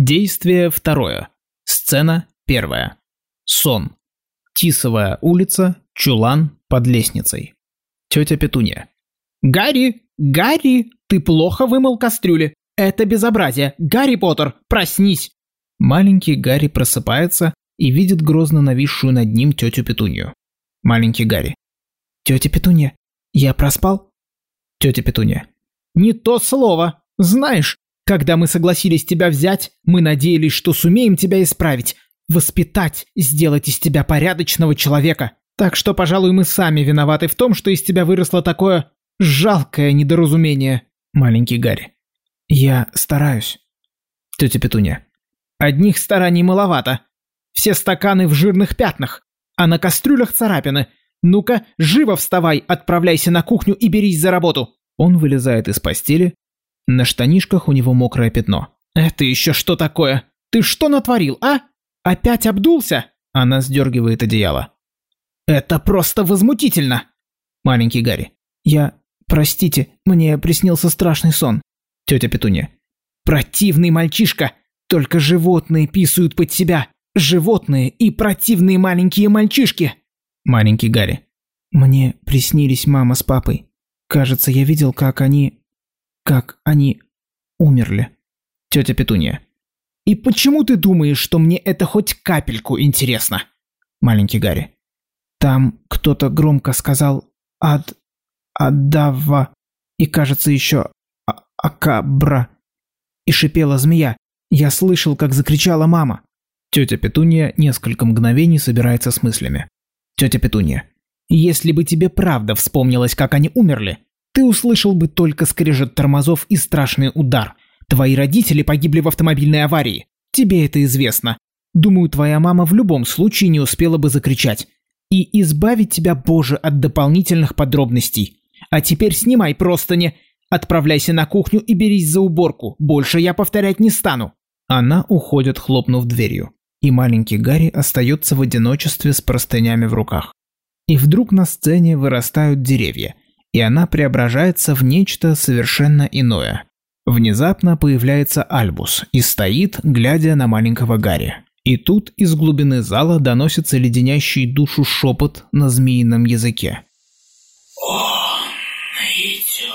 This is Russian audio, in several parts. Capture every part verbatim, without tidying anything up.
Действие второе. Сцена первая. Сон. Тисовая улица, чулан под лестницей. Тетя Петунья. «Гарри! Гарри! Ты плохо вымыл кастрюли! Это безобразие! Гарри Поттер, проснись!» Маленький Гарри просыпается и видит грозно нависшую над ним тетю Петунью. Маленький Гарри. «Тетя Петунья, я проспал?» Тетя Петунья. «Не то слово! Знаешь, когда мы согласились тебя взять, мы надеялись, что сумеем тебя исправить, воспитать, сделать из тебя порядочного человека. Так что, пожалуй, мы сами виноваты в том, что из тебя выросло такое жалкое недоразумение». Маленький Гарри. «Я стараюсь». Тетя Петунья. «Одних стараний маловато. Все стаканы в жирных пятнах, а на кастрюлях царапины. Ну-ка, живо вставай, отправляйся на кухню и берись за работу». Он вылезает из постели. На штанишках у него мокрое пятно. «Это еще что такое? Ты что натворил, а? Опять обдулся?» Она сдергивает одеяло. «Это просто возмутительно!» Маленький Гарри. «Я... Простите, мне приснился страшный сон». Тетя Петунья. «Противный мальчишка! Только животные писают под себя! Животные и противные маленькие мальчишки!» Маленький Гарри. «Мне приснились мама с папой. Кажется, я видел, как они... как они умерли». Тетя Петунья. «И почему ты думаешь, что мне это хоть капельку интересно?» Маленький Гарри. «Там кто-то громко сказал «ад... адава» и, кажется, еще а «акабра». И шипела змея. Я слышал, как закричала мама». Тетя Петунья несколько мгновений собирается с мыслями. Тетя Петунья. «Если бы тебе правда вспомнилось, как они умерли, ты услышал бы только скрежет тормозов и страшный удар. Твои родители погибли в автомобильной аварии. Тебе это известно. Думаю, твоя мама в любом случае не успела бы закричать. И избавить тебя, Боже, от дополнительных подробностей. А теперь снимай простыни, отправляйся на кухню и берись за уборку. Больше я повторять не стану». Она уходит, хлопнув дверью. И маленький Гарри остается в одиночестве с простынями в руках. И вдруг на сцене вырастают деревья, и она преображается в нечто совершенно иное. Внезапно появляется Альбус и стоит, глядя на маленького Гарри. И тут из глубины зала доносится леденящий душу шепот на змеином языке. «Он идет.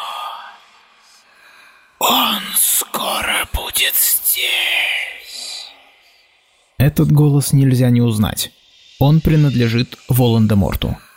Он скоро будет здесь». Этот голос нельзя не узнать. Он принадлежит Волан-де-Морту.